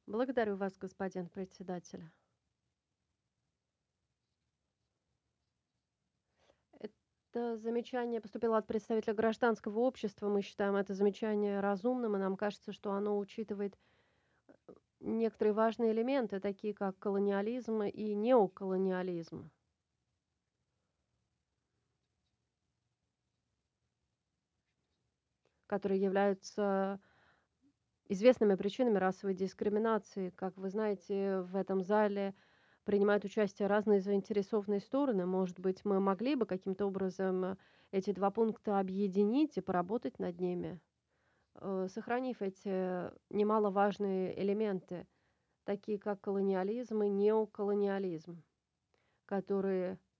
Благодарю вас, господин председатель. Это замечание поступило от представителя гражданского общества. Мы считаем это замечание разумным, и нам кажется, что оно учитывает некоторые важные элементы, такие как колониализм и неоколониализм, которые являются известными причинами расовой дискриминации. Как вы знаете, в этом зале принимают участие разные заинтересованные стороны. Может быть, мы могли бы каким-то образом эти два пункта объединить и поработать над ними, сохранив эти немаловажные элементы, такие как колониализм и неоколониализм, которые